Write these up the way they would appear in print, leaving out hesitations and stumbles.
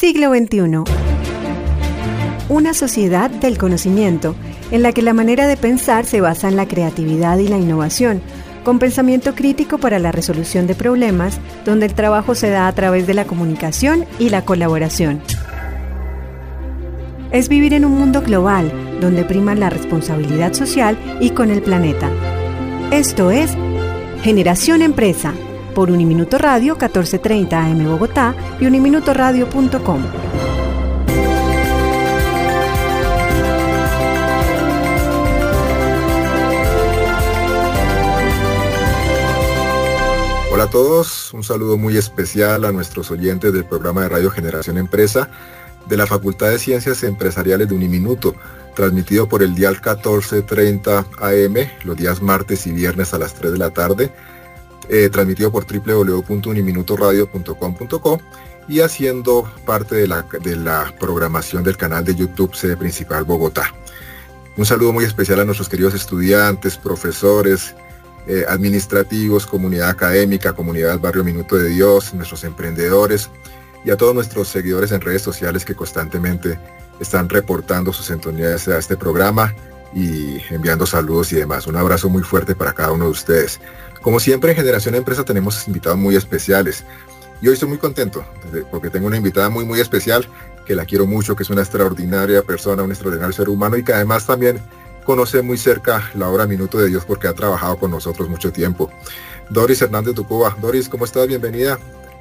Siglo XXI. Una sociedad del conocimiento, en la que la manera de pensar se basa en la creatividad y la innovación, con pensamiento crítico para la resolución de problemas, donde el trabajo se da a través de la comunicación y la colaboración. Es vivir en un mundo global, donde prima la responsabilidad social y con el planeta. Esto es Generación Empresa, por Uniminuto Radio 1430 AM Bogotá y uniminutoradio.com. Hola a todos, un saludo muy especial a nuestros oyentes del programa de Radio Generación Empresa de la Facultad de Ciencias Empresariales de Uniminuto, transmitido por el dial 1430 AM, los días martes y viernes a las 3 de la tarde, transmitido por www.uniminutoradio.com.co y haciendo parte de la programación del canal de YouTube Sede Principal Bogotá. Un saludo muy especial a nuestros queridos estudiantes, profesores, administrativos, comunidad académica, comunidad Barrio Minuto de Dios, nuestros emprendedores y a todos nuestros seguidores en redes sociales que constantemente están reportando sus sintonías a este programa y enviando saludos y demás. Un abrazo muy fuerte para cada uno de ustedes. Como siempre en Generación Empresa tenemos invitados muy especiales y hoy estoy muy contento porque tengo una invitada muy muy especial que la quiero mucho, que es una extraordinaria persona, un extraordinario ser humano y que además también conoce muy cerca la obra Minuto de Dios porque ha trabajado con nosotros mucho tiempo. Doris Hernández Ducuba. Doris, ¿cómo estás? Bienvenida.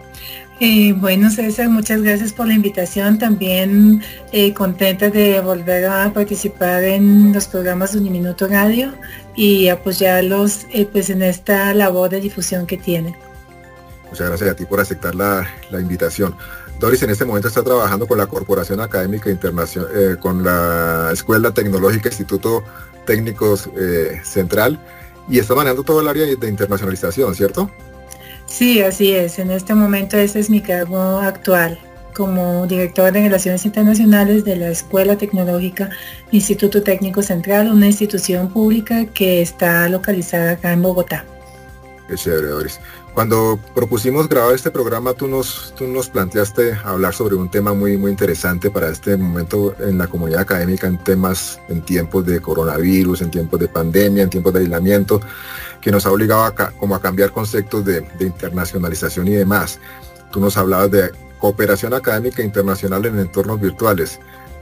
Bueno, César, muchas gracias por la invitación. También contenta de volver a participar en los programas de Uniminuto Radio y apoyarlos pues en esta labor de difusión que tienen. Muchas gracias a ti por aceptar la invitación. Doris en este momento está trabajando con la Corporación Académica Internacional, con la Escuela Tecnológica Instituto Técnico Central y está manejando todo el área de internacionalización, ¿cierto? Sí, así es. En este momento ese es mi cargo actual como director de Relaciones Internacionales de la Escuela Tecnológica Instituto Técnico Central, una institución pública que está localizada acá en Bogotá. Qué chévere, Doris. Cuando propusimos grabar este programa, tú nos planteaste hablar sobre un tema muy muy interesante para este momento en la comunidad académica, en tiempos de coronavirus, en tiempos de pandemia, en tiempos de aislamiento, que nos ha obligado a cambiar conceptos de internacionalización y demás. Tú nos hablabas de cooperación académica internacional en entornos virtuales.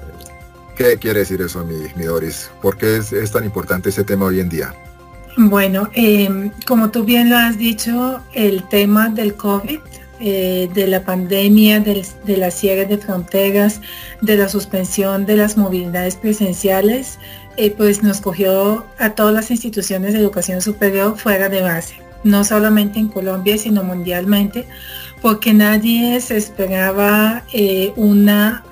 ¿Qué quiere decir eso, mi Doris? ¿Por qué es tan importante ese tema hoy en día? Bueno, como tú bien lo has dicho, el tema del COVID, de la pandemia, de las cierres de fronteras, de la suspensión de las movilidades presenciales, pues nos cogió a todas las instituciones de educación superior fuera de base, no solamente en Colombia, sino mundialmente, porque nadie se esperaba una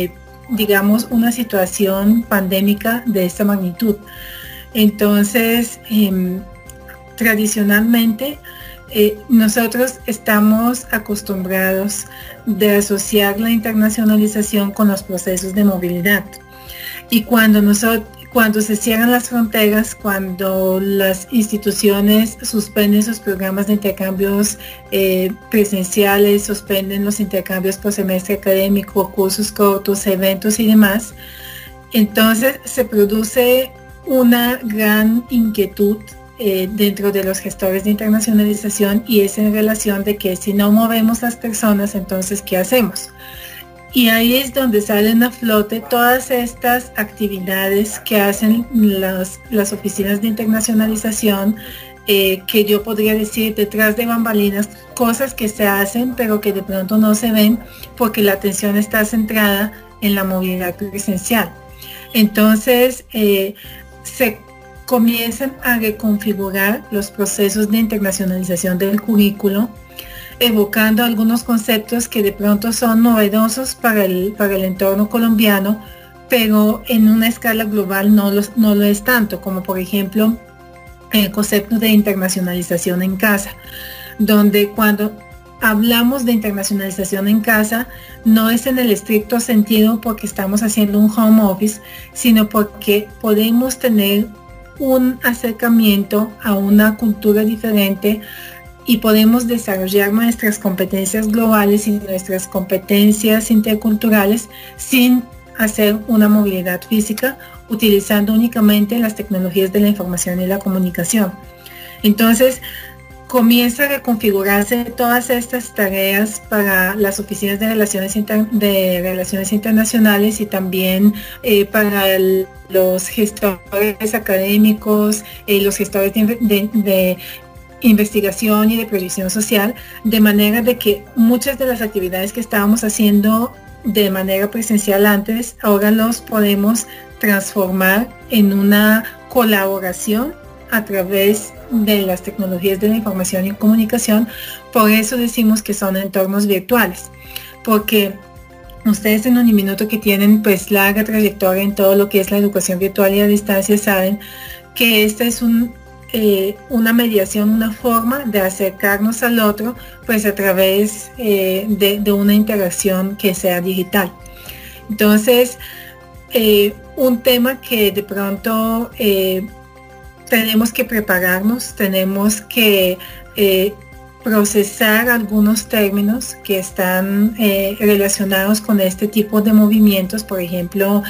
situación pandémica de esta magnitud. Entonces, tradicionalmente, nosotros estamos acostumbrados de asociar la internacionalización con los procesos de movilidad. Y cuando se cierran las fronteras, cuando las instituciones suspenden sus programas de intercambios presenciales, suspenden los intercambios por semestre académico, cursos cortos, eventos y demás, entonces se produce una gran inquietud dentro de los gestores de internacionalización y es en relación de que si no movemos las personas, entonces ¿qué hacemos? Y ahí es donde salen a flote todas estas actividades que hacen las oficinas de internacionalización, que yo podría decir detrás de bambalinas, cosas que se hacen pero que de pronto no se ven porque la atención está centrada en la movilidad presencial. Entonces, se comienzan a reconfigurar los procesos de internacionalización del currículo, evocando algunos conceptos que de pronto son novedosos para el entorno colombiano, pero en una escala global no lo es tanto, como por ejemplo el concepto de internacionalización en casa, donde cuando hablamos de internacionalización en casa, no es en el estricto sentido porque estamos haciendo un home office, sino porque podemos tener un acercamiento a una cultura diferente, y podemos desarrollar nuestras competencias globales y nuestras competencias interculturales sin hacer una movilidad física, utilizando únicamente las tecnologías de la información y la comunicación. Entonces, comienza a reconfigurarse todas estas tareas para las oficinas de relaciones internacionales y también para los gestores académicos, los gestores de investigación y de proyección social, de manera de que muchas de las actividades que estábamos haciendo de manera presencial antes, ahora los podemos transformar en una colaboración a través de las tecnologías de la información y comunicación. Por eso decimos que son entornos virtuales, porque ustedes en Uniminuto, que tienen pues larga trayectoria en todo lo que es la educación virtual y a distancia, saben que esta es una mediación, una forma de acercarnos al otro pues a través de una interacción que sea digital. Entonces, un tema que de pronto tenemos que prepararnos, tenemos que procesar algunos términos que están relacionados con este tipo de movimientos. Por ejemplo,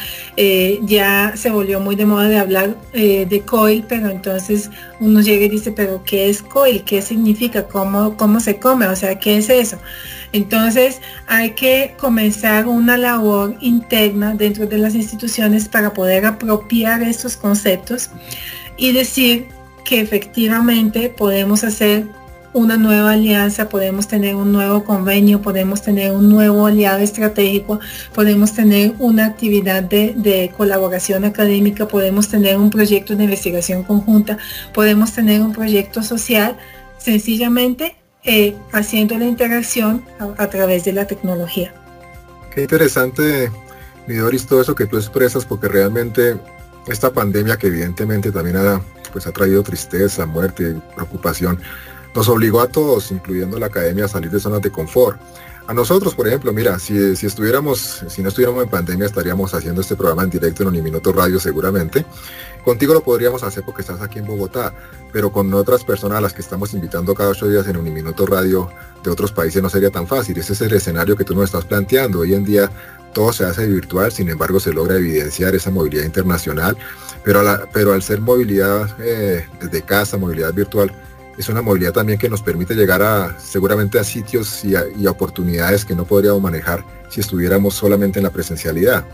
ya se volvió muy de moda de hablar de COIL, pero entonces uno llega y dice, pero ¿qué es COIL? ¿Qué significa? ¿Cómo se come? O sea, ¿qué es eso? Entonces hay que comenzar una labor interna dentro de las instituciones para poder apropiar estos conceptos y decir que efectivamente podemos hacer una nueva alianza, podemos tener un nuevo convenio, podemos tener un nuevo aliado estratégico, podemos tener una actividad de colaboración académica, podemos tener un proyecto de investigación conjunta, podemos tener un proyecto social, sencillamente haciendo la interacción a través de la tecnología. Qué interesante, mi Doris, todo eso que tú expresas, porque realmente esta pandemia, que evidentemente también ha traído tristeza, muerte, preocupación, nos obligó a todos, incluyendo la academia, a salir de zonas de confort. A nosotros, por ejemplo, mira, si no estuviéramos en pandemia, estaríamos haciendo este programa en directo en Uniminuto Radio seguramente. Contigo lo podríamos hacer porque estás aquí en Bogotá, pero con otras personas a las que estamos invitando cada 8 días en Uniminuto Radio de otros países no sería tan fácil. Ese es el escenario que tú nos estás planteando. Hoy en día todo se hace virtual, sin embargo se logra evidenciar esa movilidad internacional, pero al ser movilidad desde casa, movilidad virtual, es una movilidad también que nos permite llegar seguramente a sitios y a oportunidades que no podríamos manejar si estuviéramos solamente en la presencialidad.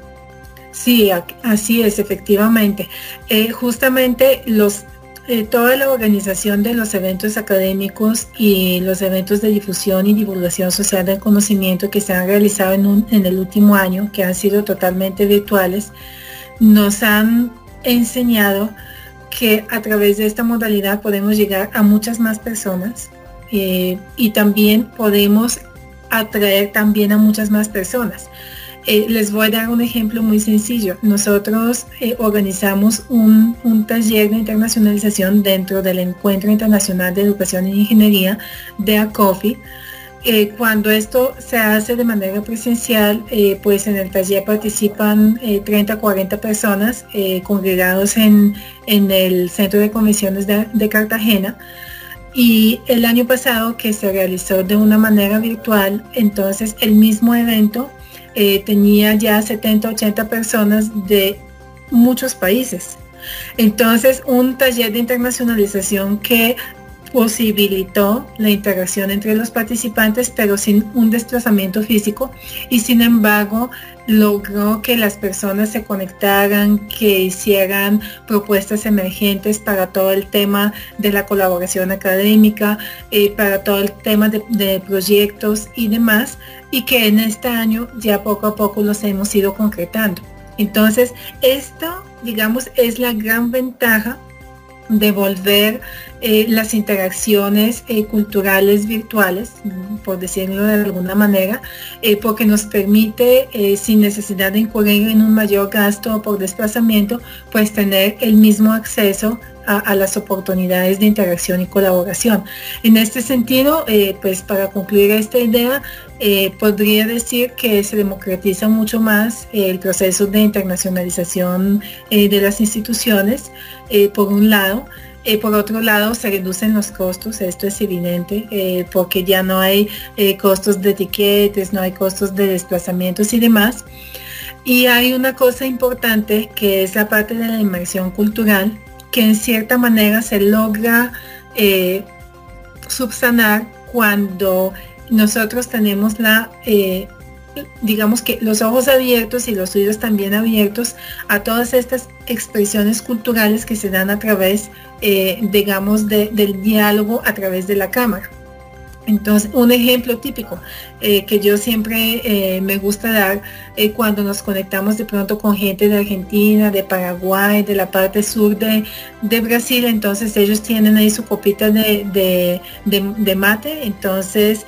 Sí, así es, efectivamente. Justamente toda la organización de los eventos académicos y los eventos de difusión y divulgación social del conocimiento que se han realizado en el último año, que han sido totalmente virtuales, nos han enseñado que a través de esta modalidad podemos llegar a muchas más personas y también podemos atraer también a muchas más personas. Les voy a dar un ejemplo muy sencillo. Nosotros organizamos un taller de internacionalización dentro del Encuentro Internacional de Educación e Ingeniería de ACOFI. Cuando esto se hace de manera presencial, pues en el taller participan 30 a 40 personas congregados en el Centro de Convenciones de Cartagena. Y el año pasado, que se realizó de una manera virtual, entonces el mismo evento tenía ya 70, 80 personas de muchos países. Entonces, un taller de internacionalización que posibilitó la interacción entre los participantes, pero sin un desplazamiento físico, y sin embargo logró que las personas se conectaran, que hicieran propuestas emergentes para todo el tema de la colaboración académica, para todo el tema de proyectos y demás, y que en este año ya poco a poco los hemos ido concretando. Entonces, esto, digamos, es la gran ventaja de volver las interacciones culturales virtuales, por decirlo de alguna manera, porque nos permite, sin necesidad de incurrir en un mayor gasto por desplazamiento, pues tener el mismo acceso a las oportunidades de interacción y colaboración. En este sentido, pues para concluir esta idea, podría decir que se democratiza mucho más el proceso de internacionalización de las instituciones, por un lado, Por otro lado, se reducen los costos, esto es evidente, porque ya no hay costos de etiquetes, no hay costos de desplazamientos y demás. Y hay una cosa importante que es la parte de la inmersión cultural, que en cierta manera se logra subsanar cuando nosotros tenemos digamos que los ojos abiertos y los oídos también abiertos a todas estas expresiones culturales que se dan a través, digamos, del diálogo a través de la cámara. Entonces, un ejemplo típico que yo siempre me gusta dar cuando nos conectamos de pronto con gente de Argentina, de Paraguay, de la parte sur de Brasil, entonces ellos tienen ahí su copita de mate, entonces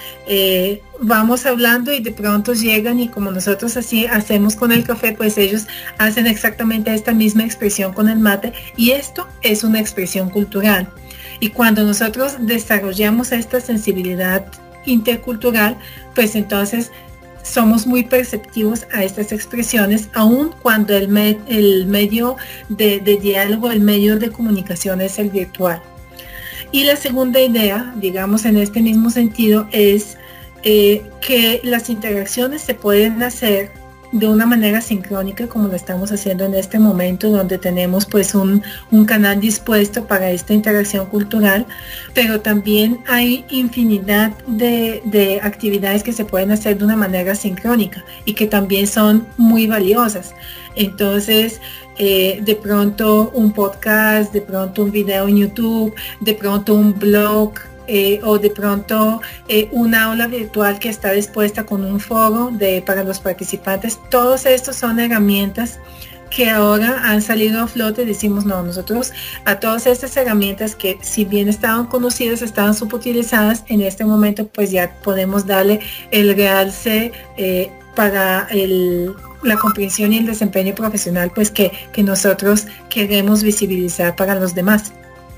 vamos hablando y de pronto llegan y como nosotros así hacemos con el café, pues ellos hacen exactamente esta misma expresión con el mate y esto es una expresión cultural. Y cuando nosotros desarrollamos esta sensibilidad intercultural, pues entonces somos muy perceptivos a estas expresiones, aun cuando el medio de diálogo, el medio de comunicación es el virtual. Y la segunda idea, digamos en este mismo sentido, es que las interacciones se pueden hacer de una manera sincrónica como lo estamos haciendo en este momento, donde tenemos pues un canal dispuesto para esta interacción cultural, pero también hay infinidad de actividades que se pueden hacer de una manera sincrónica y que también son muy valiosas. Entonces, de pronto un podcast, de pronto un video en YouTube, de pronto un blog, o de pronto una aula virtual que está dispuesta con un foro para los participantes. Todos estos son herramientas que ahora han salido a flote. Decimos, no, nosotros a todas estas herramientas que si bien estaban conocidas, estaban subutilizadas, en este momento pues ya podemos darle el realce para la comprensión y el desempeño profesional pues que nosotros queremos visibilizar para los demás.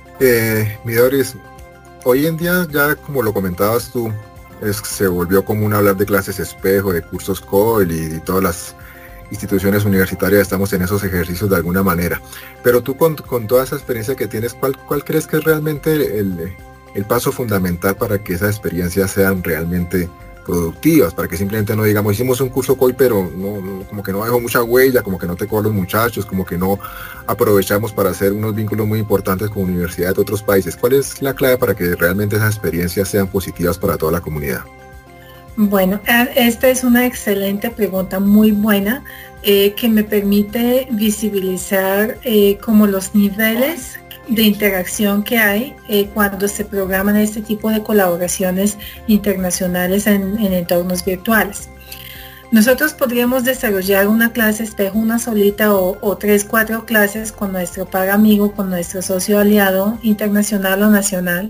Mi Doris, hoy en día, ya como lo comentabas tú, se volvió común hablar de clases espejo, de cursos COIL y todas las instituciones universitarias estamos en esos ejercicios de alguna manera. Pero tú con toda esa experiencia que tienes, ¿cuál crees que es realmente el paso fundamental para que esas experiencias sean realmente productivas? Para que simplemente no digamos, hicimos un curso COIL, pero no, como que no dejó mucha huella, como que no tocó a los muchachos, como que no aprovechamos para hacer unos vínculos muy importantes con universidades de otros países. ¿Cuál es la clave para que realmente esas experiencias sean positivas para toda la comunidad? Bueno, esta es una excelente pregunta, muy buena, que me permite visibilizar como los niveles de interacción que hay cuando se programan este tipo de colaboraciones internacionales en entornos virtuales. Nosotros podríamos desarrollar una clase espejo, una solita o 3, 4 clases con nuestro par amigo, con nuestro socio aliado internacional o nacional.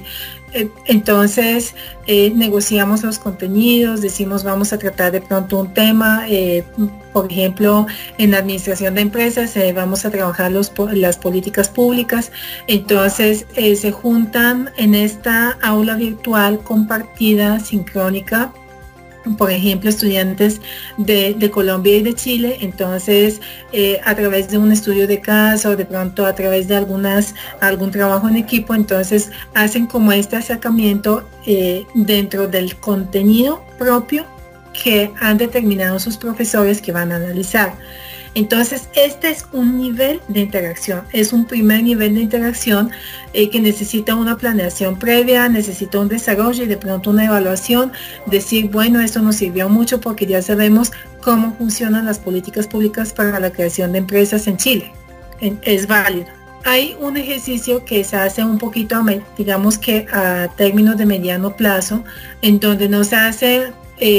Entonces negociamos los contenidos, decimos vamos a tratar de pronto un tema, por ejemplo en administración de empresas vamos a trabajar las políticas públicas, entonces se juntan en esta aula virtual compartida, sincrónica, por ejemplo estudiantes de Colombia y de Chile, entonces a través de un estudio de caso, de pronto a través de algún trabajo en equipo, entonces hacen como este acercamiento dentro del contenido propio que han determinado sus profesores que van a analizar. Entonces este es un nivel de interacción, es un primer nivel de interacción que necesita una planeación previa, necesita un desarrollo y de pronto una evaluación, decir bueno, esto nos sirvió mucho porque ya sabemos cómo funcionan las políticas públicas para la creación de empresas en Chile, es válido. Hay un ejercicio que se hace un poquito, digamos que a términos de mediano plazo, en donde no se hace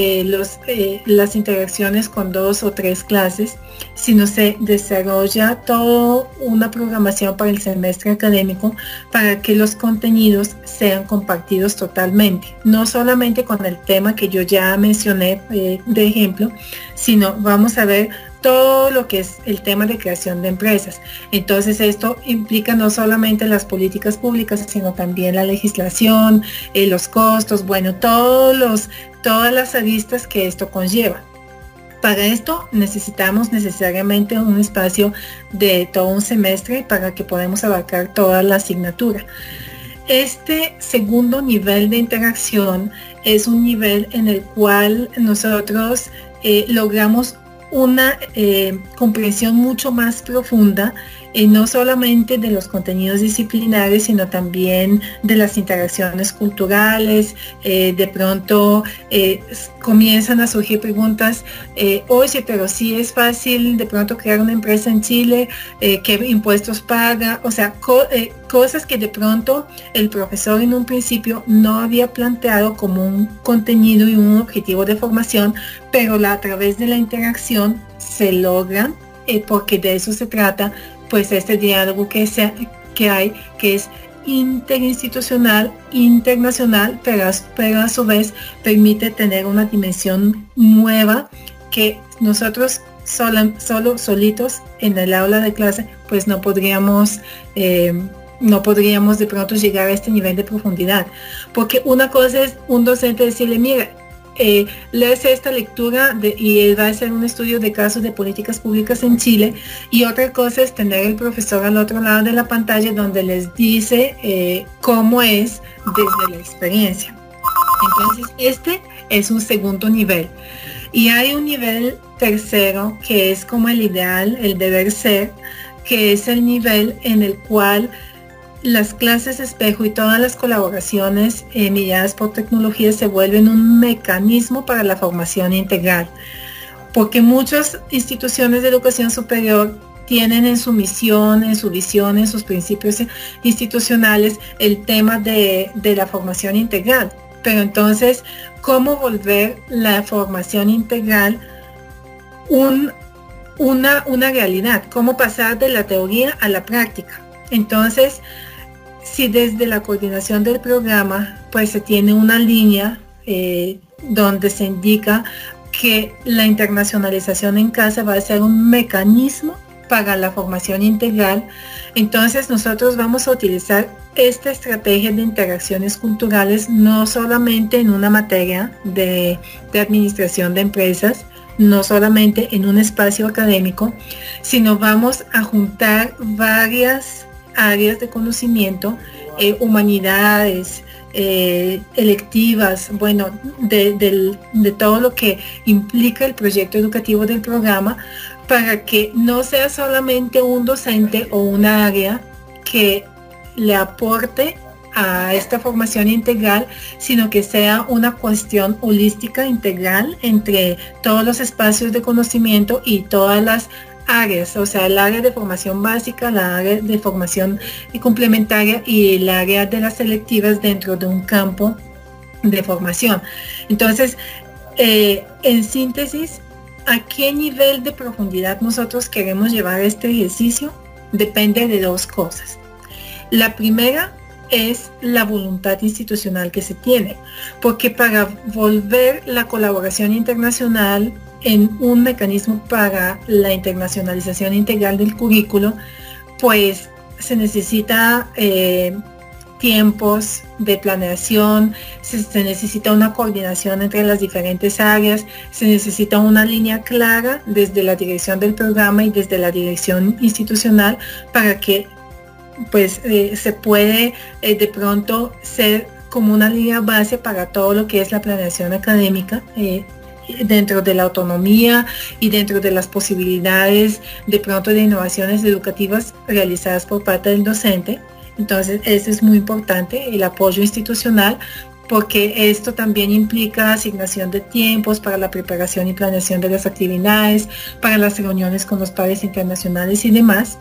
las interacciones con 2 o 3 clases, sino se desarrolla toda una programación para el semestre académico para que los contenidos sean compartidos totalmente, no solamente con el tema que yo ya mencioné de ejemplo, sino vamos a ver todo lo que es el tema de creación de empresas. Entonces esto implica no solamente las políticas públicas, sino también la legislación, los costos, bueno, todas las aristas que esto conlleva. Para esto necesitamos necesariamente un espacio de todo un semestre para que podamos abarcar toda la asignatura. Este segundo nivel de interacción es un nivel en el cual nosotros logramos una comprensión mucho más profunda, no solamente de los contenidos disciplinares, sino también de las interacciones culturales. De pronto comienzan a surgir preguntas, oye, pero sí es fácil de pronto crear una empresa en Chile, ¿qué impuestos paga? O sea, cosas que de pronto el profesor en un principio no había planteado como un contenido y un objetivo de formación, pero a través de la interacción se logran, porque de eso se trata, pues este diálogo que hay, que es interinstitucional, internacional, pero a su vez permite tener una dimensión nueva que nosotros solitos en el aula de clase pues no podríamos de pronto llegar a este nivel de profundidad, porque una cosa es un docente decirle, mira, lees esta lectura y él va a hacer un estudio de casos de políticas públicas en Chile, y otra cosa es tener el profesor al otro lado de la pantalla donde les dice cómo es desde la experiencia. Entonces este es un segundo nivel, y hay un nivel tercero que es como el ideal, el deber ser, que es el nivel en el cual las clases espejo y todas las colaboraciones mediadas por tecnología se vuelven un mecanismo para la formación integral, porque muchas instituciones de educación superior tienen en su misión, en su visión, en sus principios institucionales el tema de la formación integral. Pero entonces, ¿cómo volver la formación integral una realidad? ¿Cómo pasar de la teoría a la práctica? Entonces, si desde la coordinación del programa pues se tiene una línea donde se indica que la internacionalización en casa va a ser un mecanismo para la formación integral, entonces nosotros vamos a utilizar esta estrategia de interacciones culturales no solamente en una materia de administración de empresas, no solamente en un espacio académico, sino vamos a juntar varias áreas de conocimiento, humanidades, electivas, bueno, de todo lo que implica el proyecto educativo del programa, para que no sea solamente un docente o una área que le aporte a esta formación integral, sino que sea una cuestión holística, integral, entre todos los espacios de conocimiento y todas las áreas, o sea, el área de formación básica, la área de formación complementaria y el área de las selectivas dentro de un campo de formación. Entonces, en síntesis, ¿a qué nivel de profundidad nosotros queremos llevar este ejercicio? Depende de dos cosas. La primera es la voluntad institucional que se tiene, porque para volver la colaboración internacional en un mecanismo para la internacionalización integral del currículo, pues se necesita tiempos de planeación, se necesita una coordinación entre las diferentes áreas, se necesita una línea clara desde la dirección del programa y desde la dirección institucional para que pues se puede de pronto ser como una línea base para todo lo que es la planeación académica, dentro de la autonomía y dentro de las posibilidades de pronto de innovaciones educativas realizadas por parte del docente. Entonces eso es muy importante, el apoyo institucional, porque esto también implica asignación de tiempos para la preparación y planeación de las actividades, para las reuniones con los pares internacionales y demás.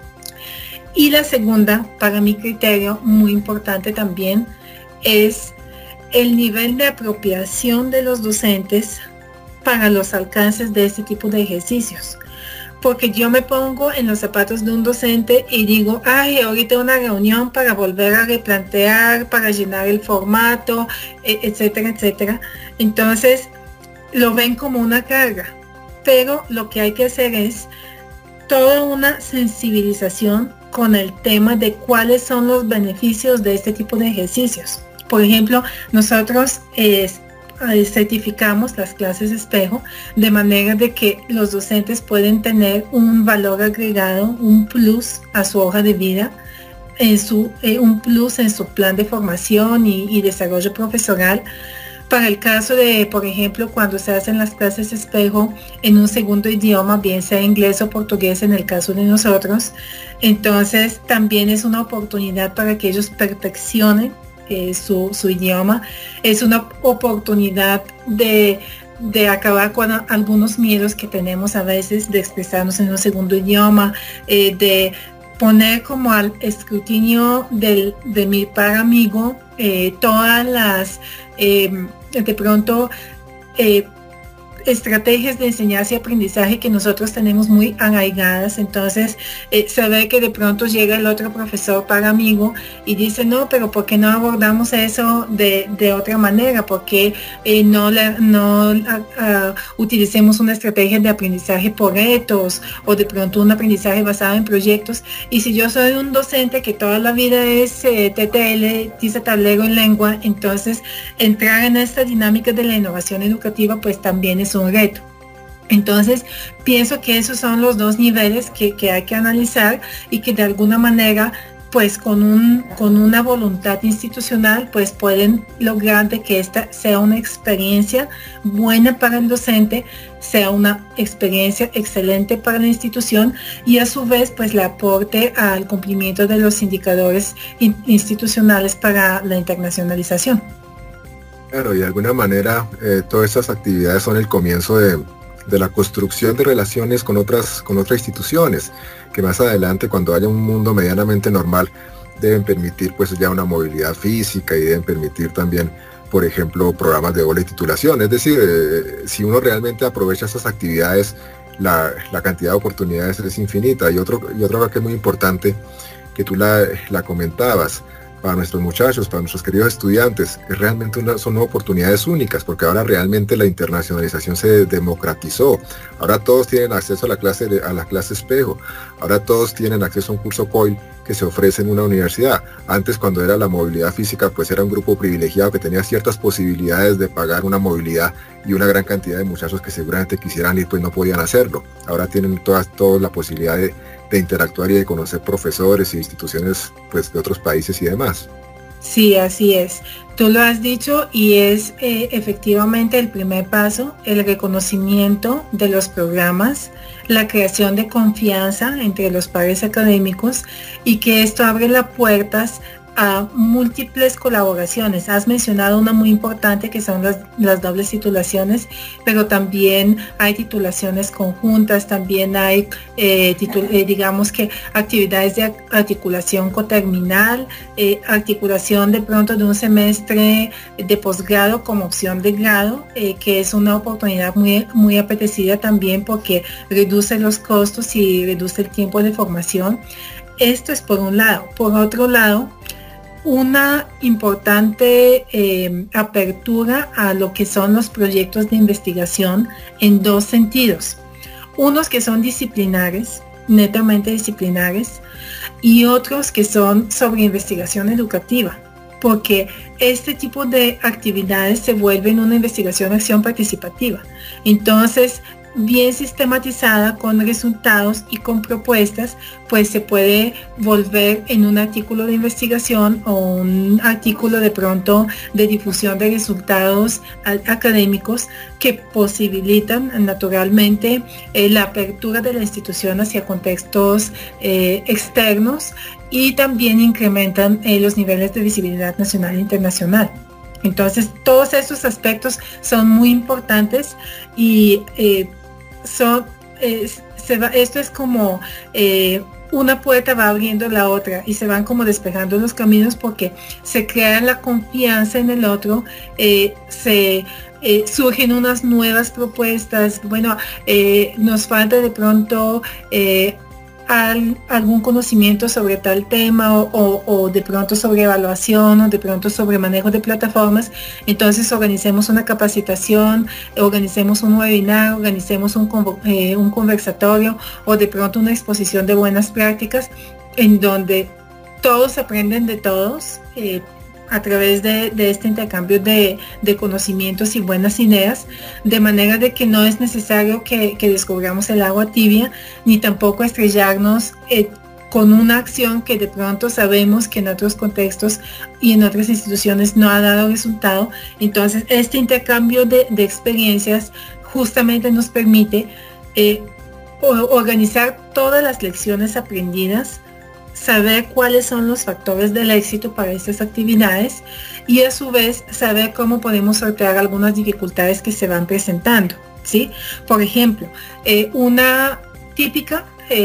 Y la segunda, para mi criterio, muy importante también, es el nivel de apropiación de los docentes para los alcances de este tipo de ejercicios. Porque yo me pongo en los zapatos de un docente y digo, ay, ahorita una reunión para volver a replantear, para llenar el formato, etcétera, etcétera. Entonces, lo ven como una carga. Pero lo que hay que hacer es toda una sensibilización con el tema de cuáles son los beneficios de este tipo de ejercicios. Por ejemplo, nosotros certificamos las clases espejo de manera de que los docentes pueden tener un valor agregado, un plus a su hoja de vida, un plus en su plan de formación y desarrollo profesional. Para el caso de, por ejemplo, cuando se hacen las clases espejo en un segundo idioma, bien sea inglés o portugués en el caso de nosotros, entonces también es una oportunidad para que ellos perfeccionen su idioma. Es una oportunidad de acabar con algunos miedos que tenemos a veces de expresarnos en un segundo idioma, de poner como al escrutinio de mi par amigo todas las de pronto estrategias de enseñanza y aprendizaje que nosotros tenemos muy arraigadas. Entonces saber que de pronto llega el otro profesor para amigo y dice, no, pero ¿por qué no abordamos eso de otra manera? ¿Por qué no utilicemos una estrategia de aprendizaje por retos o de pronto un aprendizaje basado en proyectos? Y si yo soy un docente que toda la vida es TTL, tiza tablero en lengua, entonces entrar en esta dinámica de la innovación educativa pues también es un reto. Entonces pienso que esos son los dos niveles que hay que analizar y que de alguna manera pues con una voluntad institucional pues pueden lograr de que esta sea una experiencia buena para el docente, sea una experiencia excelente para la institución y a su vez pues le aporte al cumplimiento de los indicadores institucionales para la internacionalización. Claro, y de alguna manera todas estas actividades son el comienzo de la construcción de relaciones con otras instituciones, que más adelante, cuando haya un mundo medianamente normal, deben permitir pues ya una movilidad física y deben permitir también, por ejemplo, programas de doble titulación. Es decir, si uno realmente aprovecha estas actividades, la cantidad de oportunidades es infinita. Y otra cosa que es muy importante, que tú la comentabas, para nuestros muchachos, para nuestros queridos estudiantes, es realmente son oportunidades únicas, porque ahora realmente la internacionalización se democratizó. Ahora todos tienen acceso a la clase espejo, ahora todos tienen acceso a un curso COIL que se ofrece en una universidad. Antes, cuando era la movilidad física, pues era un grupo privilegiado que tenía ciertas posibilidades de pagar una movilidad, y una gran cantidad de muchachos que seguramente quisieran ir, pues no podían hacerlo. Ahora tienen toda la posibilidad de interactuar y de conocer profesores e instituciones pues de otros países y demás. Sí, así es. Tú lo has dicho y es efectivamente el primer paso, el reconocimiento de los programas, la creación de confianza entre los pares académicos y que esto abre las puertas a múltiples colaboraciones. Has mencionado una muy importante que son las dobles titulaciones, pero también hay titulaciones conjuntas, también hay digamos que actividades de articulación coterminal, articulación de pronto de un semestre de posgrado como opción de grado, que es una oportunidad muy, muy apetecida también porque reduce los costos y reduce el tiempo de formación. Esto es por un lado. Por otro lado, una importante apertura a lo que son los proyectos de investigación en dos sentidos. Unos que son disciplinares, netamente disciplinares, y otros que son sobre investigación educativa, porque este tipo de actividades se vuelven una investigación-acción participativa. Entonces, bien sistematizada con resultados y con propuestas, pues se puede volver en un artículo de investigación o un artículo de pronto de difusión de resultados académicos que posibilitan naturalmente la apertura de la institución hacia contextos externos y también incrementan los niveles de visibilidad nacional e internacional. Entonces, todos estos aspectos son muy importantes y esto es como una puerta va abriendo la otra y se van como despejando los caminos porque se crea la confianza en el otro, surgen unas nuevas propuestas. Bueno, nos falta de pronto algún conocimiento sobre tal tema o de pronto sobre evaluación o de pronto sobre manejo de plataformas. Entonces organicemos una capacitación, organicemos un webinar, organicemos un conversatorio o de pronto una exposición de buenas prácticas en donde todos aprenden de todos, a través de este intercambio de conocimientos y buenas ideas, de manera de que no es necesario que descubramos el agua tibia, ni tampoco estrellarnos con una acción que de pronto sabemos que en otros contextos y en otras instituciones no ha dado resultado. Entonces, este intercambio de experiencias justamente nos permite organizar todas las lecciones aprendidas, saber cuáles son los factores del éxito para estas actividades y a su vez saber cómo podemos sortear algunas dificultades que se van presentando, ¿sí? Por ejemplo, una típica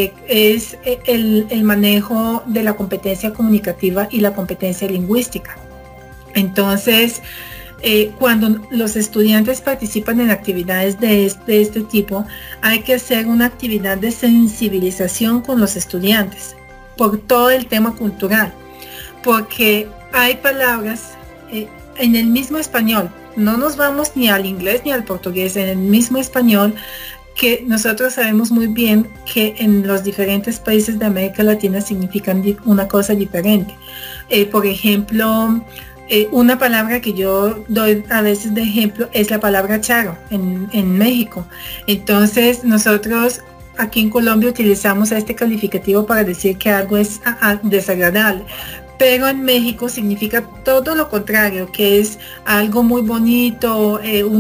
es el manejo de la competencia comunicativa y la competencia lingüística. Entonces, cuando los estudiantes participan en actividades de este tipo, hay que hacer una actividad de sensibilización con los estudiantes por todo el tema cultural, porque hay palabras en el mismo español, no nos vamos ni al inglés ni al portugués, en el mismo español, que nosotros sabemos muy bien que en los diferentes países de América Latina significan una cosa diferente. Por ejemplo, una palabra que yo doy a veces de ejemplo es la palabra charo en México. Entonces nosotros aquí en Colombia utilizamos este calificativo para decir que algo es desagradable, pero en México significa todo lo contrario, que es algo muy bonito,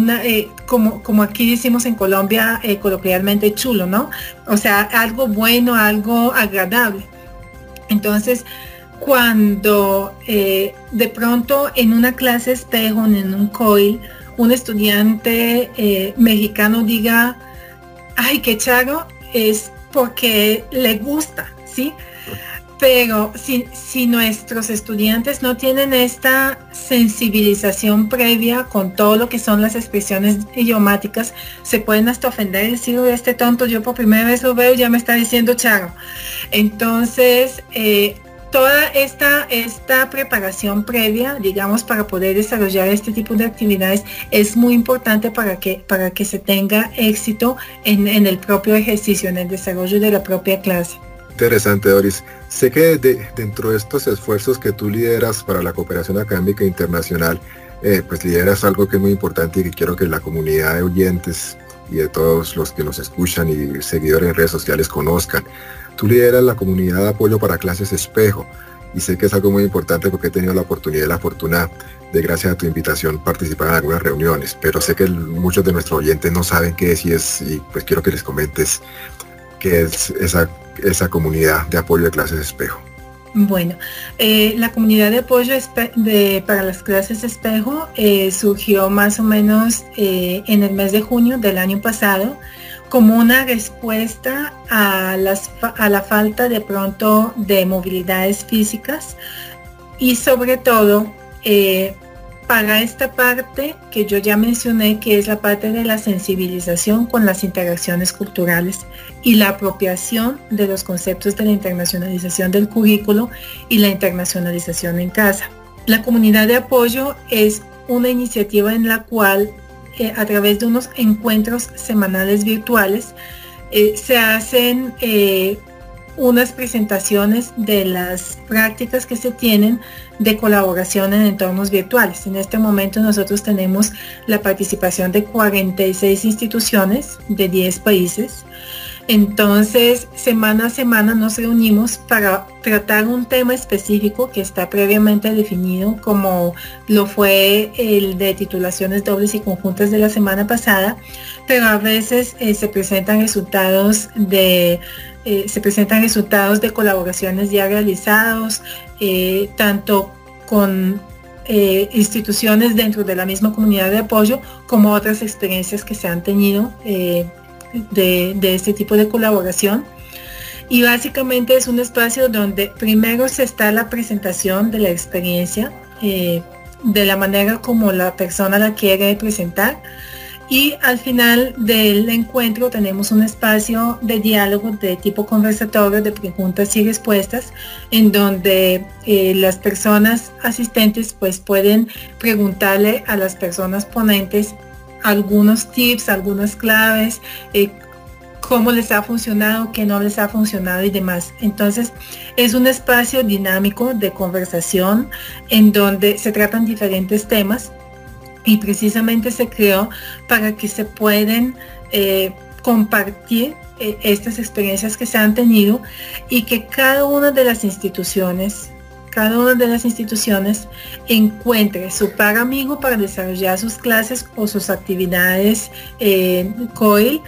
como aquí decimos en Colombia coloquialmente chulo, ¿no? O sea, algo bueno, algo agradable. Entonces, cuando de pronto en una clase espejo, en un COIL, un estudiante mexicano diga, ay, qué charo, es porque le gusta, ¿sí? Pero si nuestros estudiantes no tienen esta sensibilización previa con todo lo que son las expresiones idiomáticas, se pueden hasta ofender y decir, este tonto, yo por primera vez lo veo y ya me está diciendo charo. Entonces, toda esta preparación previa, digamos, para poder desarrollar este tipo de actividades es muy importante para que se tenga éxito en el propio ejercicio, en el desarrollo de la propia clase. Interesante, Doris. Sé que dentro de estos esfuerzos que tú lideras para la cooperación académica internacional, pues lideras algo que es muy importante y que quiero que la comunidad de oyentes y de todos los que nos escuchan y seguidores en redes sociales conozcan. Tú lideras la comunidad de apoyo para clases espejo y sé que es algo muy importante porque he tenido la oportunidad y la fortuna de, gracias a tu invitación, participar en algunas reuniones, pero sé que muchos de nuestros oyentes no saben qué es y pues quiero que les comentes qué es esa comunidad de apoyo de clases espejo. Bueno, la comunidad de apoyo para las clases espejo surgió más o menos en el mes de junio del año pasado como una respuesta a la falta de pronto de movilidades físicas y sobre todo para esta parte que yo ya mencioné, que es la parte de la sensibilización con las interacciones culturales y la apropiación de los conceptos de la internacionalización del currículo y la internacionalización en casa. La comunidad de apoyo es una iniciativa en la cual a través de unos encuentros semanales virtuales se hacen unas presentaciones de las prácticas que se tienen de colaboración en entornos virtuales. En este momento nosotros tenemos la participación de 46 instituciones de 10 países. Entonces, semana a semana nos reunimos para tratar un tema específico que está previamente definido, como lo fue el de titulaciones dobles y conjuntas de la semana pasada, pero a veces se presentan resultados de colaboraciones ya realizados, tanto con instituciones dentro de la misma comunidad de apoyo, como otras experiencias que se han tenido de este tipo de colaboración. Y básicamente es un espacio donde primero se está la presentación de la experiencia, de la manera como la persona la quiere presentar, y al final del encuentro tenemos un espacio de diálogo de tipo conversatorio, de preguntas y respuestas, en donde las personas asistentes pues pueden preguntarle a las personas ponentes algunos tips, algunas claves, cómo les ha funcionado, qué no les ha funcionado y demás. Entonces, es un espacio dinámico de conversación en donde se tratan diferentes temas y precisamente se creó para que se puedan compartir estas experiencias que se han tenido y que cada una de las instituciones encuentre su par amigo para desarrollar sus clases o sus actividades COIL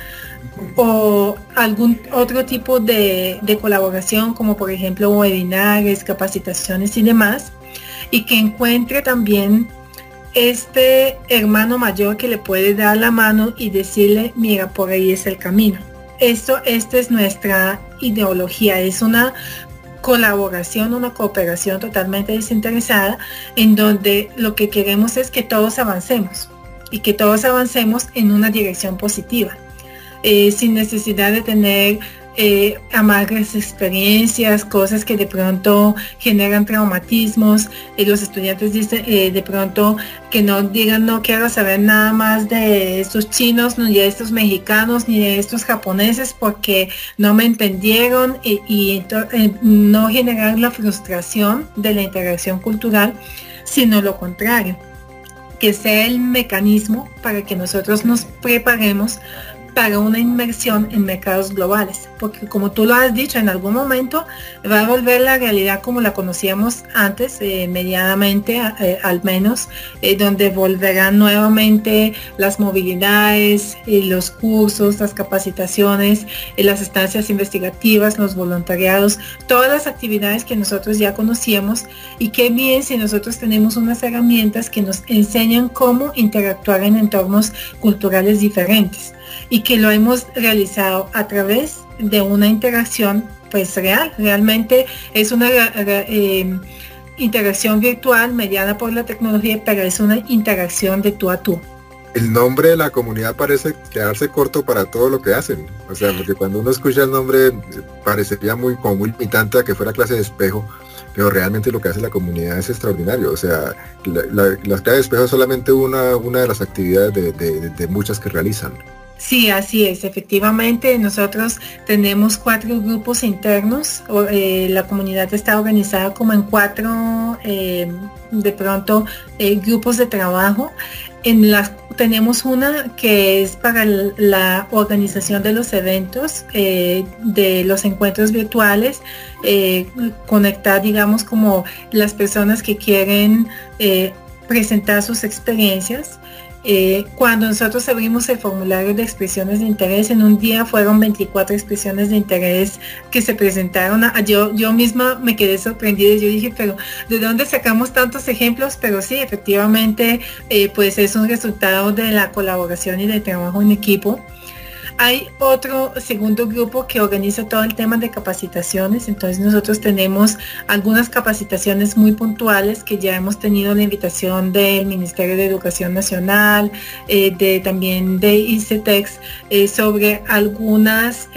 o algún otro tipo de colaboración, como por ejemplo webinares, capacitaciones y demás, y que encuentre también este hermano mayor que le puede dar la mano y decirle, mira, por ahí es el camino. Esta es nuestra ideología, es una colaboración, una cooperación totalmente desinteresada, en donde lo que queremos es que todos avancemos y que todos avancemos en una dirección positiva, sin necesidad de tener amargas experiencias, cosas que de pronto generan traumatismos. Los estudiantes dicen de pronto que no digan, no quiero saber nada más de estos chinos, ni de estos mexicanos, ni de estos japoneses, porque no me entendieron, y no generar la frustración de la integración cultural, sino lo contrario, que sea el mecanismo para que nosotros nos preparemos para una inmersión en mercados globales, porque como tú lo has dicho, en algún momento va a volver la realidad como la conocíamos antes, medianamente, al menos, donde volverán nuevamente las movilidades, los cursos, las capacitaciones, las estancias investigativas, los voluntariados, todas las actividades que nosotros ya conocíamos, y qué bien si nosotros tenemos unas herramientas que nos enseñan cómo interactuar en entornos culturales diferentes, y que lo hemos realizado a través de una interacción pues real. Realmente es una interacción virtual mediada por la tecnología, pero es una interacción de tú a tú. El nombre de la comunidad parece quedarse corto para todo lo que hacen, o sea, porque cuando uno escucha el nombre parecería muy limitante a que fuera clase de espejo, pero realmente lo que hace la comunidad es extraordinario. O sea, las clases de espejo es solamente una de las actividades de muchas que realizan. Sí, así es. Efectivamente, nosotros tenemos 4 grupos internos. La comunidad está organizada como en 4 grupos de trabajo. Tenemos una que es para la organización de los eventos, de los encuentros virtuales, conectar, digamos, como las personas que quieren presentar sus experiencias. Cuando nosotros abrimos el formulario de expresiones de interés, en un día fueron 24 expresiones de interés que se presentaron. Yo misma me quedé sorprendida. Yo dije, pero ¿de dónde sacamos tantos ejemplos? Pero sí, efectivamente, pues es un resultado de la colaboración y del trabajo en equipo. Hay otro segundo grupo que organiza todo el tema de capacitaciones. Entonces nosotros tenemos algunas capacitaciones muy puntuales que ya hemos tenido la invitación del Ministerio de Educación Nacional, también de ICETEX, sobre algunos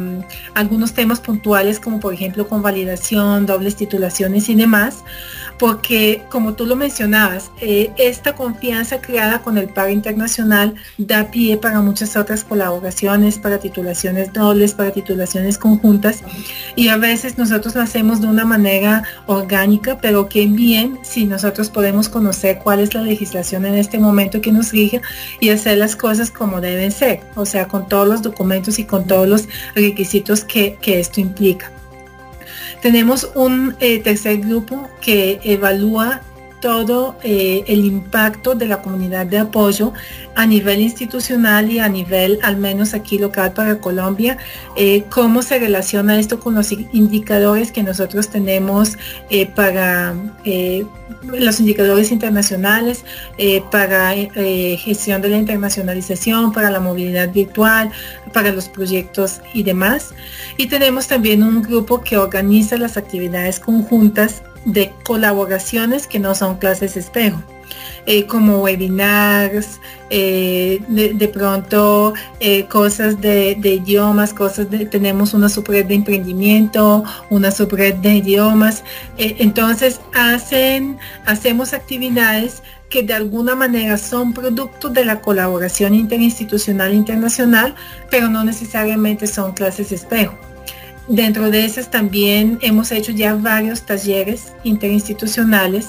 temas puntuales, como por ejemplo convalidación, dobles titulaciones y demás, porque como tú lo mencionabas, esta confianza creada con el par internacional da pie para muchas otras colaboraciones, para titulaciones dobles, para titulaciones conjuntas, y a veces nosotros lo hacemos de una manera orgánica, pero qué bien si nosotros podemos conocer cuál es la legislación en este momento que nos rige y hacer las cosas como deben ser, o sea, con todos los documentos y con todos los requisitos que esto implica. Tenemos un tercer grupo que evalúa todo el impacto de la comunidad de apoyo a nivel institucional y a nivel, al menos aquí local para Colombia, cómo se relaciona esto con los indicadores que nosotros tenemos para los indicadores internacionales, para gestión de la internacionalización, para la movilidad virtual, para los proyectos y demás. Y tenemos también un grupo que organiza las actividades conjuntas de colaboraciones que no son clases espejo, como webinars, de pronto cosas de idiomas, tenemos una subred de emprendimiento, una subred de idiomas. Entonces hacemos actividades que de alguna manera son producto de la colaboración interinstitucional e internacional, pero no necesariamente son clases espejo. Dentro de esas también hemos hecho ya varios talleres interinstitucionales.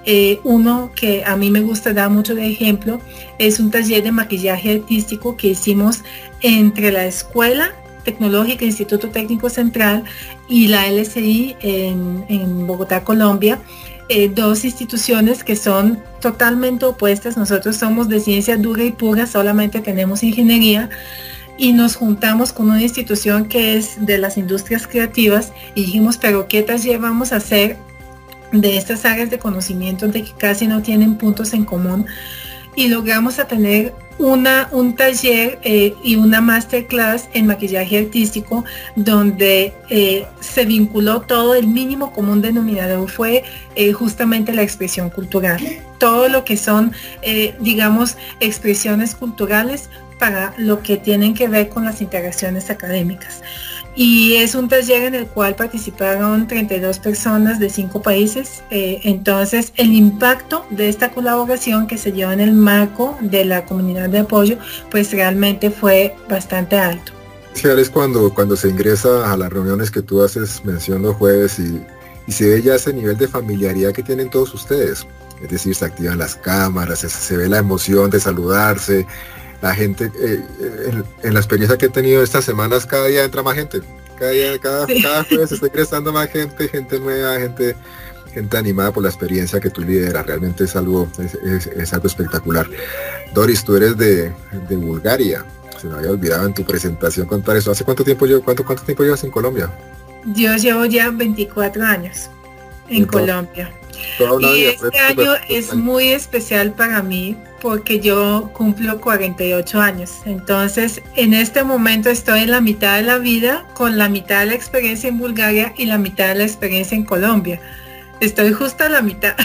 Uno que a mí me gusta dar mucho de ejemplo es un taller de maquillaje artístico que hicimos entre la Escuela Tecnológica Instituto Técnico Central y la LSI en Bogotá, Colombia. Dos instituciones que son totalmente opuestas. Nosotros somos de ciencia dura y pura, solamente tenemos ingeniería, y nos juntamos con una institución que es de las industrias creativas y dijimos, pero ¿qué taller vamos a hacer de estas áreas de conocimiento de que casi no tienen puntos en común? Y logramos a tener un taller y una masterclass en maquillaje artístico donde se vinculó todo. El mínimo común denominador fue justamente la expresión cultural, todo lo que son digamos expresiones culturales para lo que tienen que ver con las integraciones académicas. Y es un taller en el cual participaron 32 personas de 5 países. Entonces el impacto de esta colaboración que se llevó en el marco de la comunidad de apoyo, pues realmente fue bastante alto. Es cuando se ingresa a las reuniones que tú haces mención los jueves y se ve ya ese nivel de familiaridad que tienen todos ustedes. Es decir, se activan las cámaras, se ve la emoción de saludarse. La gente, en la experiencia que he tenido estas semanas, cada día entra más gente. Cada jueves se está ingresando más gente nueva, gente animada por la experiencia que tú lideras. Realmente es algo espectacular. Doris, tú eres de Bulgaria. Se me había olvidado en tu presentación contar eso. ¿Hace cuánto tiempo llevas en Colombia? Yo llevo ya 24 años en Colombia. Y este año es muy especial para mí porque yo cumplo 48 años. Entonces, en este momento estoy en la mitad de la vida, con la mitad de la experiencia en Bulgaria y la mitad de la experiencia en Colombia. Estoy justo a la mitad.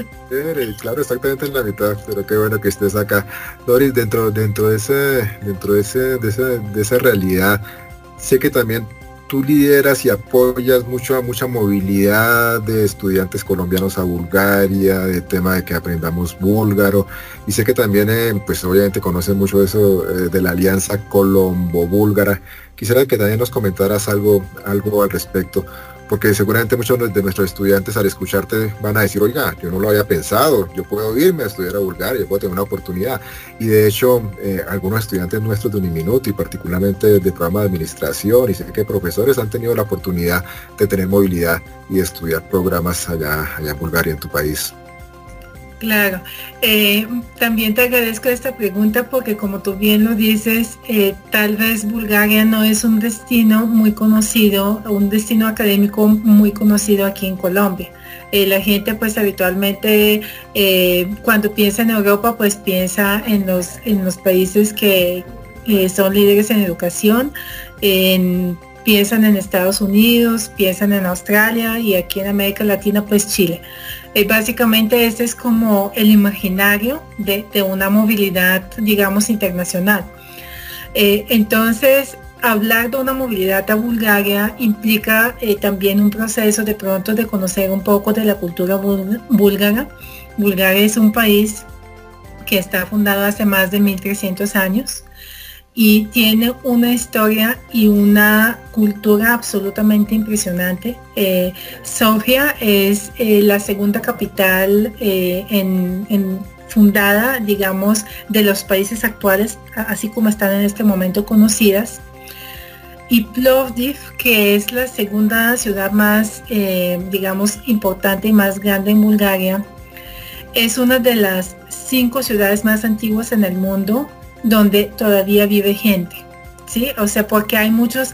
Claro, exactamente en la mitad, pero qué bueno que estés acá. Doris, dentro de esa realidad, sé que también tú lideras y apoyas mucha movilidad de estudiantes colombianos a Bulgaria, de tema de que aprendamos búlgaro, y sé que también pues obviamente conoces mucho eso de la alianza colombo-búlgara. Quisiera que también nos comentaras algo al respecto, porque seguramente muchos de nuestros estudiantes al escucharte van a decir, oiga, yo no lo había pensado, yo puedo irme a estudiar a Bulgaria, yo puedo tener una oportunidad. Y de hecho, algunos estudiantes nuestros de Uniminuto y particularmente de programa de administración, y sé que profesores han tenido la oportunidad de tener movilidad y de estudiar programas allá en Bulgaria, en tu país. Claro, también te agradezco esta pregunta porque como tú bien lo dices, tal vez Bulgaria no es un destino muy conocido, un destino académico muy conocido aquí en Colombia. La gente pues habitualmente cuando piensa en Europa pues piensa en los países que son líderes en educación, piensan en Estados Unidos, piensan en Australia y aquí en América Latina pues Chile. Básicamente este es como el imaginario de una movilidad, digamos, internacional. Entonces, hablar de una movilidad a Bulgaria implica también un proceso de pronto de conocer un poco de la cultura búlgara. Bulgaria es un país que está fundado hace más de 1300 años. Y tiene una historia y una cultura absolutamente impresionante. Sofía es la segunda capital fundada, digamos, de los países actuales, así como están en este momento conocidas. Y Plovdiv, que es la segunda ciudad más, digamos, importante y más grande en Bulgaria, es una de las 5 ciudades más antiguas en el mundo donde todavía vive gente, ¿sí? O sea, porque hay muchas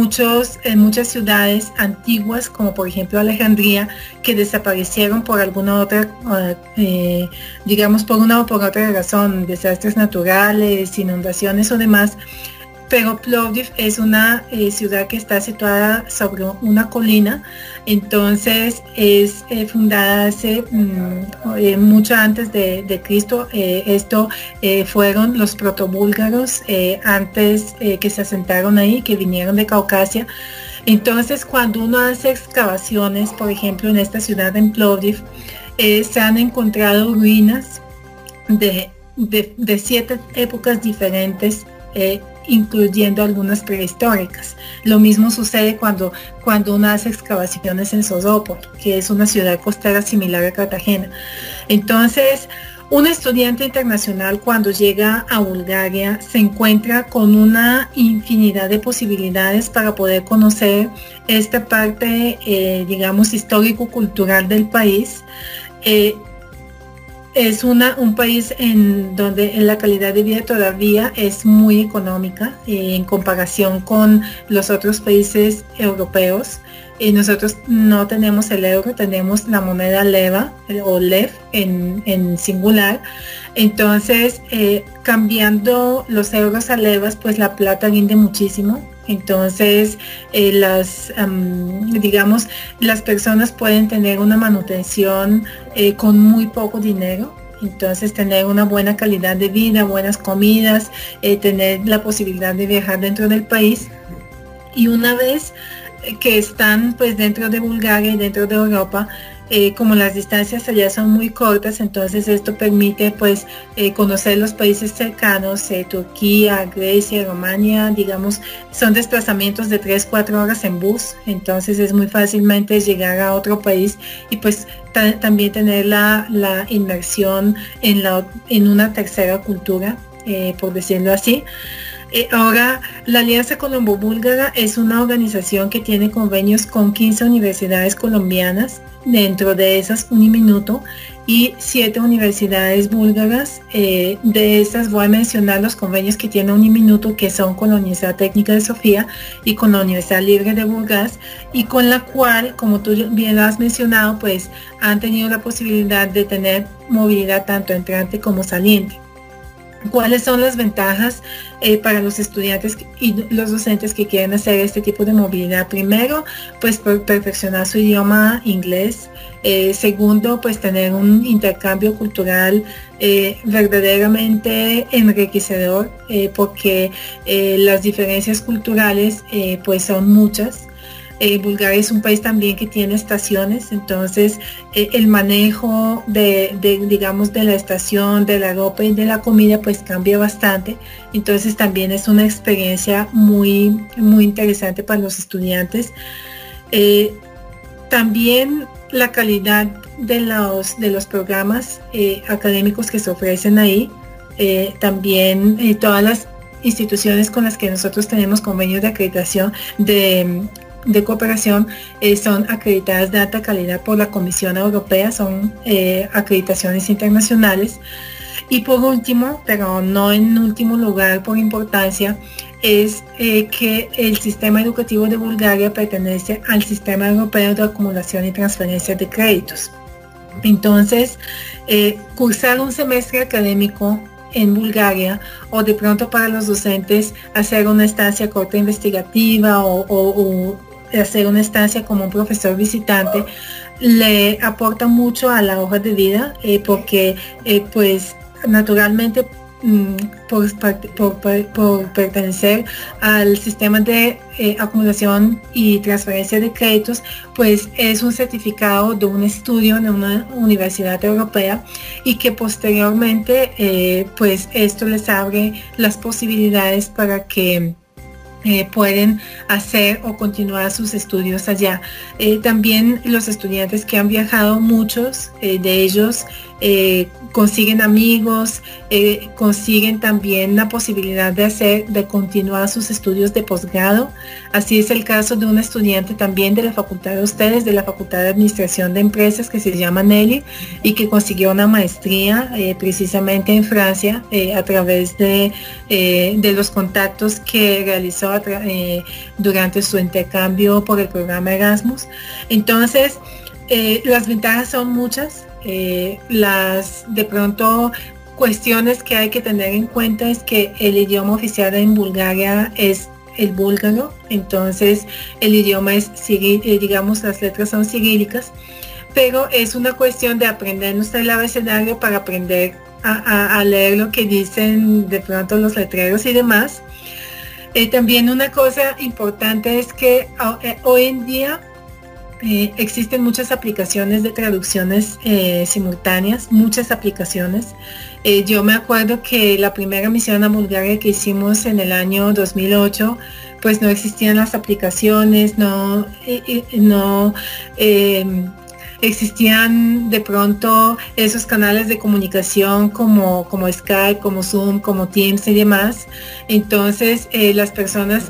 ciudades antiguas, como por ejemplo Alejandría, que desaparecieron por alguna otra, digamos, por una o por otra razón, desastres naturales, inundaciones o demás. Pero Plovdiv es una ciudad que está situada sobre una colina, entonces es fundada hace mucho antes de Cristo. Esto fueron los protobúlgaros antes que se asentaron ahí, que vinieron de Caucasia. Entonces cuando uno hace excavaciones, por ejemplo en esta ciudad en Plovdiv, se han encontrado ruinas de 7 épocas diferentes, incluyendo algunas prehistóricas. Lo mismo sucede cuando uno hace excavaciones en Sozopol, que es una ciudad costera similar a Cartagena. Entonces, un estudiante internacional cuando llega a Bulgaria se encuentra con una infinidad de posibilidades para poder conocer esta parte, digamos, histórico-cultural del país. Es un país en donde la calidad de vida todavía es muy económica en comparación con los otros países europeos. Nosotros no tenemos el euro, tenemos la moneda leva o lev en singular. Entonces, cambiando los euros a levas, pues la plata rinde muchísimo. Entonces, digamos, las personas pueden tener una manutención con muy poco dinero. Entonces, tener una buena calidad de vida, buenas comidas, tener la posibilidad de viajar dentro del país. Y una vez que están pues dentro de Bulgaria y dentro de Europa, como las distancias allá son muy cortas, entonces esto permite pues conocer los países cercanos, Turquía, Grecia, Rumania, digamos, son desplazamientos de 3-4 horas en bus, entonces es muy fácilmente llegar a otro país y pues también tener la inmersión en una tercera cultura, por decirlo así. Ahora, la Alianza Colombo-Búlgara es una organización que tiene convenios con 15 universidades colombianas, dentro de esas Uniminuto, y 7 universidades búlgaras. De estas voy a mencionar los convenios que tiene Uniminuto, que son con la Universidad Técnica de Sofía y con la Universidad Libre de Burgas, y con la cual, como tú bien has mencionado, pues han tenido la posibilidad de tener movilidad tanto entrante como saliente. ¿Cuáles son las ventajas para los estudiantes y los docentes que quieren hacer este tipo de movilidad? Primero, pues perfeccionar su idioma inglés. Segundo, pues tener un intercambio cultural verdaderamente enriquecedor, porque las diferencias culturales pues son muchas. Bulgaria es un país también que tiene estaciones, entonces el manejo digamos, de la estación, de la ropa y de la comida pues cambia bastante. Entonces también es una experiencia muy, muy interesante para los estudiantes. También la calidad de los programas académicos que se ofrecen ahí. También todas las instituciones con las que nosotros tenemos convenios de acreditación de cooperación son acreditadas de alta calidad por la Comisión Europea, son acreditaciones internacionales. Y por último, pero no en último lugar por importancia, es que el sistema educativo de Bulgaria pertenece al sistema europeo de acumulación y transferencia de créditos. Entonces, cursar un semestre académico en Bulgaria, o de pronto para los docentes hacer una estancia corta investigativa o hacer una estancia como un profesor visitante, le aporta mucho a la hoja de vida, porque pues naturalmente por pertenecer al sistema de acumulación y transferencia de créditos, pues es un certificado de un estudio de una universidad europea, y que posteriormente pues esto les abre las posibilidades para que pueden hacer o continuar sus estudios allá. También los estudiantes que han viajado, muchos de ellos consiguen amigos, consiguen también la posibilidad de continuar sus estudios de posgrado. Así es el caso de un estudiante también de la facultad de ustedes, de la Facultad de Administración de Empresas, que se llama Nelly, y que consiguió una maestría precisamente en Francia a través de los contactos que realizó durante su intercambio por el programa Erasmus. Entonces, las ventajas son muchas. Las de pronto cuestiones que hay que tener en cuenta es que el idioma oficial en Bulgaria es el búlgaro, entonces el idioma es digamos, las letras son cirílicas, pero es una cuestión de aprendernos el abecedario para aprender a leer lo que dicen de pronto los letreros y demás. También una cosa importante es que hoy en día existen muchas aplicaciones de traducciones simultáneas, muchas aplicaciones Yo me acuerdo que la primera misión a Bulgaria que hicimos en el año 2008, pues no existían las aplicaciones, no existían de pronto esos canales de comunicación como Skype, como Zoom, como Teams y demás. Entonces las personas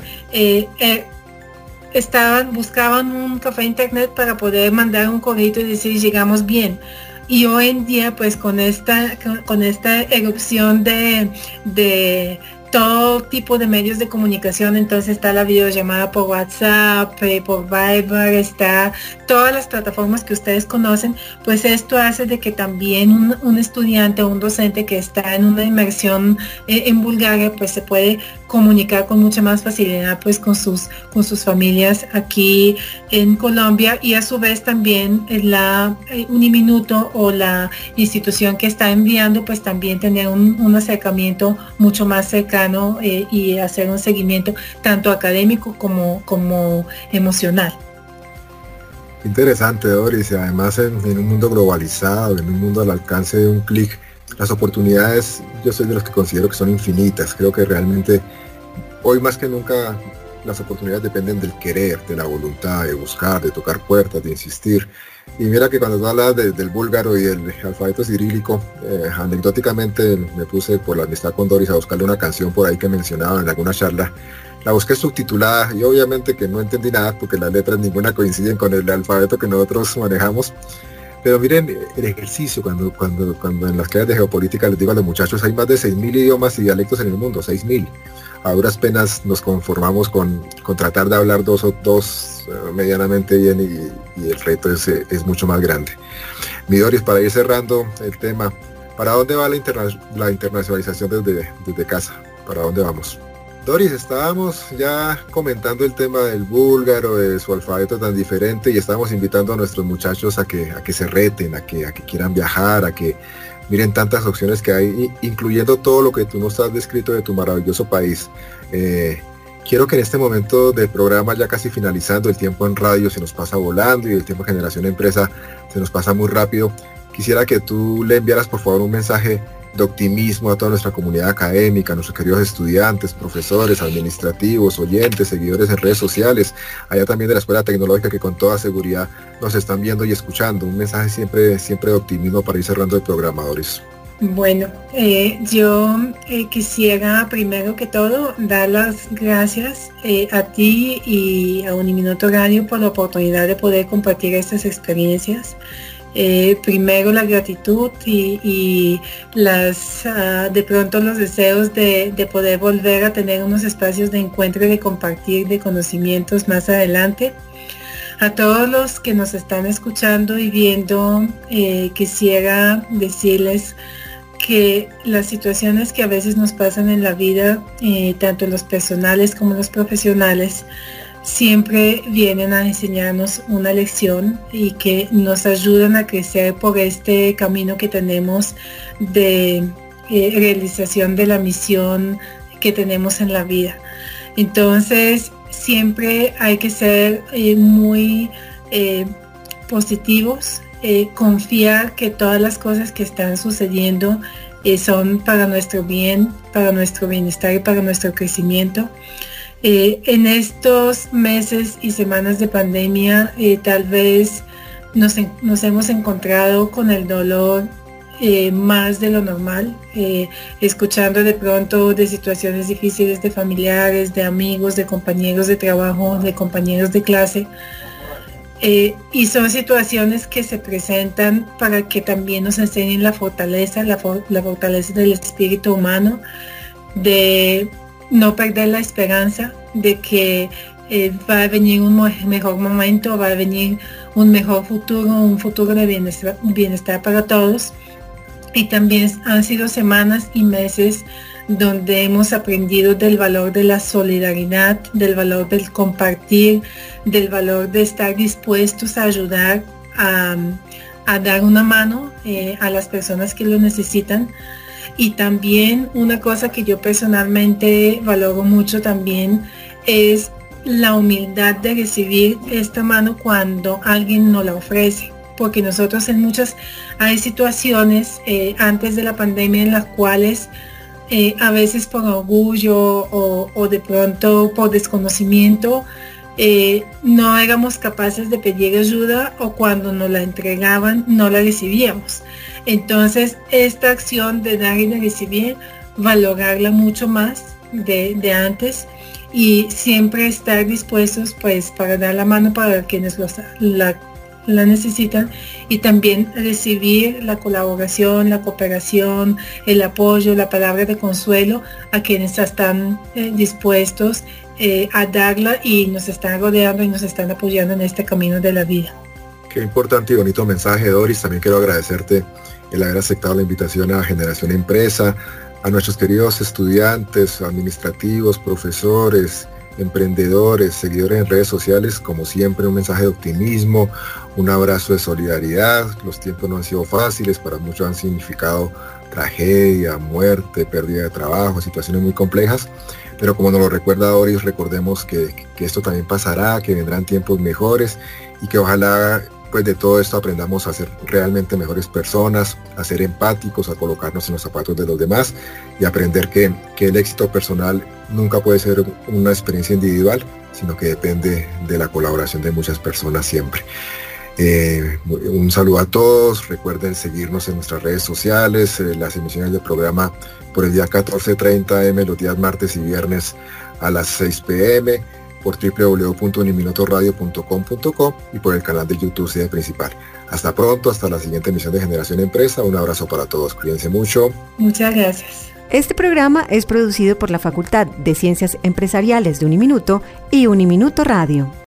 buscaban un café internet para poder mandar un correo y decir llegamos bien. Y hoy en día, pues con esta erupción de todo tipo de medios de comunicación, entonces está la videollamada por WhatsApp, por Viber, está todas las plataformas que ustedes conocen, pues esto hace de que también un estudiante o un docente que está en una inmersión en Bulgaria, pues se puede comunicar con mucha más facilidad pues con sus familias aquí en Colombia, y a su vez también la Uniminuto o la institución que está enviando pues también tener un acercamiento mucho más cercano y hacer un seguimiento tanto académico como emocional. Interesante, Doris, y además en un mundo globalizado, en un mundo al alcance de un clic, las oportunidades, yo soy de los que considero que son infinitas. Creo que realmente hoy más que nunca las oportunidades dependen del querer, de la voluntad, de buscar, de tocar puertas, de insistir. Y mira que cuando tú hablas del búlgaro y del alfabeto cirílico, anecdóticamente me puse por la amistad con Doris a buscarle una canción por ahí que mencionaba en alguna charla. La busqué subtitulada y obviamente que no entendí nada porque las letras ninguna coinciden con el alfabeto que nosotros manejamos. Pero miren, el ejercicio, cuando en las clases de geopolítica les digo a los muchachos, hay más de 6.000 idiomas y dialectos en el mundo, 6.000. A duras penas nos conformamos con tratar de hablar dos medianamente bien, y el reto es mucho más grande. Mi Doris, para ir cerrando el tema, ¿para dónde va la internacionalización desde casa? ¿Para dónde vamos? Doris, estábamos ya comentando el tema del búlgaro, de su alfabeto tan diferente, y estábamos invitando a nuestros muchachos a que se reten, a que quieran viajar, a que miren tantas opciones que hay, incluyendo todo lo que tú nos has descrito de tu maravilloso país. Quiero que en este momento del programa, ya casi finalizando, el tiempo en radio se nos pasa volando y el tiempo en Generación Empresa se nos pasa muy rápido. Quisiera que tú le enviaras por favor un mensaje de optimismo a toda nuestra comunidad académica, a nuestros queridos estudiantes, profesores, administrativos, oyentes, seguidores en redes sociales, allá también de la Escuela Tecnológica que con toda seguridad nos están viendo y escuchando. Un mensaje siempre de optimismo para ir cerrando el programa, Doris. Bueno, yo quisiera primero que todo dar las gracias a ti y a Uniminuto Radio por la oportunidad de poder compartir estas experiencias. Primero la gratitud y de pronto los deseos de poder volver a tener unos espacios de encuentro y de compartir de conocimientos más adelante. A todos los que nos están escuchando y viendo, quisiera decirles que las situaciones que a veces nos pasan en la vida, tanto los personales como los profesionales, siempre vienen a enseñarnos una lección y que nos ayudan a crecer por este camino que tenemos de realización de la misión que tenemos en la vida. Entonces, siempre hay que ser muy positivos, confiar que todas las cosas que están sucediendo son para nuestro bien, para nuestro bienestar y para nuestro crecimiento. En estos meses y semanas de pandemia, tal vez nos hemos encontrado con el dolor más de lo normal, escuchando de pronto de situaciones difíciles de familiares, de amigos, de compañeros de trabajo, de compañeros de clase. Y son situaciones que se presentan para que también nos enseñen la fortaleza del espíritu humano, de no perder la esperanza de que va a venir un mejor momento, va a venir un mejor futuro, un futuro de bienestar para todos. Y también han sido semanas y meses donde hemos aprendido del valor de la solidaridad, del valor del compartir, del valor de estar dispuestos a ayudar, a dar una mano a las personas que lo necesitan. Y también una cosa que yo personalmente valoro mucho también es la humildad de recibir esta mano cuando alguien nos la ofrece. porque nosotros hay situaciones antes de la pandemia en las cuales a veces por orgullo o de pronto por desconocimiento no éramos capaces de pedir ayuda, o cuando nos la entregaban no la recibíamos. Entonces esta acción de dar y de recibir, valorarla mucho más de antes, y siempre estar dispuestos pues para dar la mano para quienes la necesitan, y también recibir la colaboración, la cooperación, el apoyo, la palabra de consuelo a quienes están dispuestos a darla y nos están rodeando y nos están apoyando en este camino de la vida. Qué importante y bonito mensaje, Doris. También quiero agradecerte el haber aceptado la invitación a Generación Empresa, a nuestros queridos estudiantes, administrativos, profesores, emprendedores, seguidores en redes sociales. Como siempre, un mensaje de optimismo, un abrazo de solidaridad. Los tiempos no han sido fáciles, para muchos han significado tragedia, muerte, pérdida de trabajo, situaciones muy complejas, pero como nos lo recuerda Doris, recordemos que esto también pasará, que vendrán tiempos mejores, y que ojalá pues de todo esto aprendamos a ser realmente mejores personas, a ser empáticos, a colocarnos en los zapatos de los demás, y aprender que el éxito personal nunca puede ser una experiencia individual, sino que depende de la colaboración de muchas personas siempre. Un saludo a todos. Recuerden seguirnos en nuestras redes sociales, las emisiones del programa por el día 14:30 am, los días martes y viernes a las 6 p.m, por www.uniminutoradio.com.co y por el canal de YouTube Sede Principal. Hasta pronto, hasta la siguiente emisión de Generación Empresa. Un abrazo para todos, cuídense mucho. Muchas gracias. Este programa es producido por la Facultad de Ciencias Empresariales de Uniminuto y Uniminuto Radio.